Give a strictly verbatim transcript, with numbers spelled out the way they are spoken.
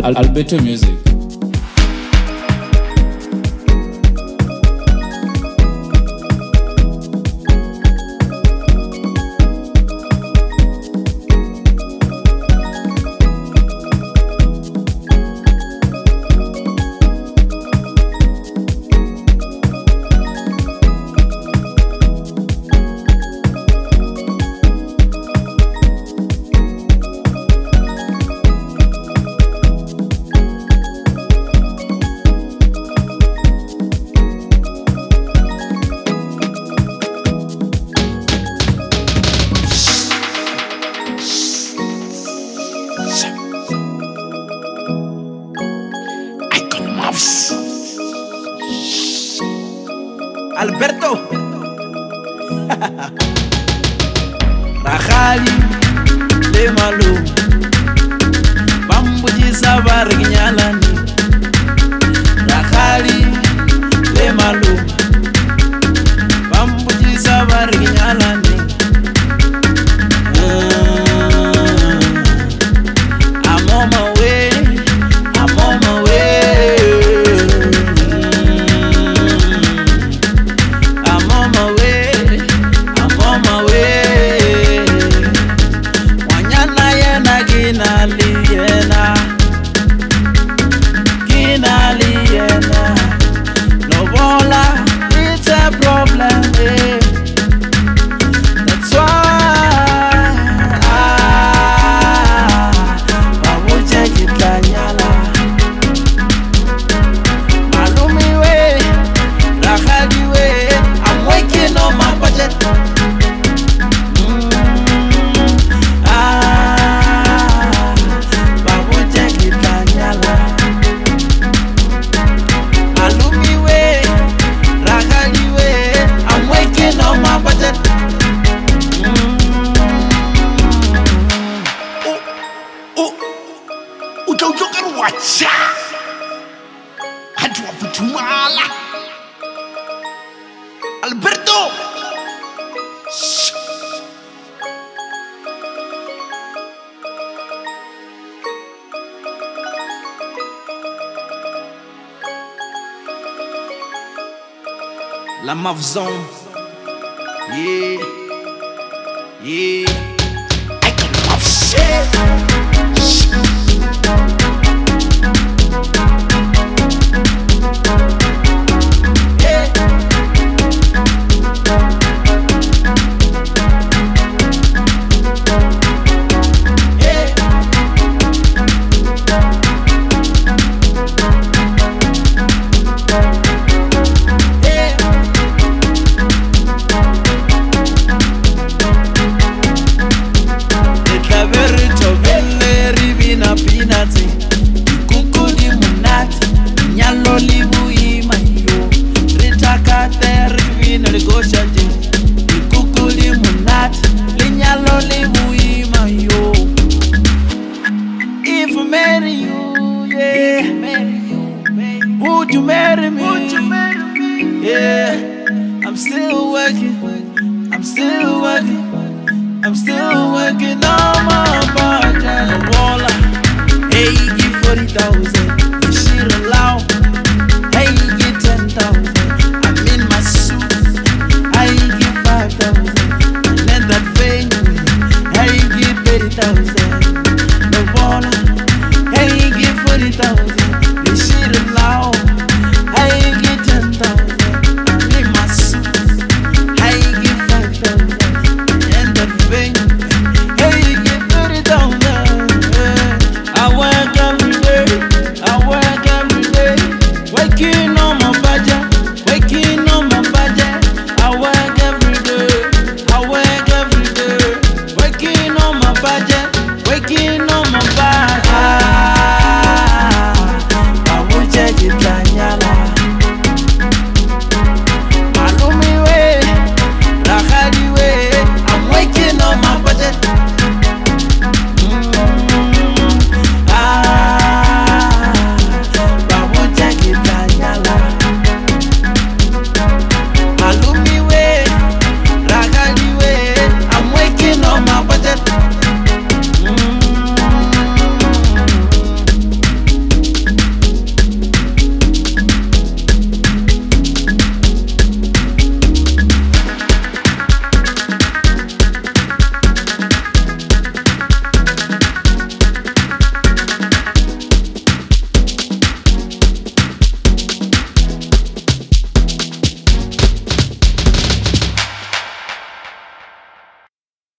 Al Alberto Music. Alberto Rahali le malo Bambuji sabar ginyalani Rahali le malo Bambuji sabar ginyalani I'm on my way, I'm on my way Wacha hatu wafutumala Alberto Shh. La Mavzone, yeah, yeah, I can love shit. If I marry you, yeah, would you marry me? Would you marry me? Yeah, I'm still working, I'm still working, I'm still working on my budget. Hey, give forty thousand.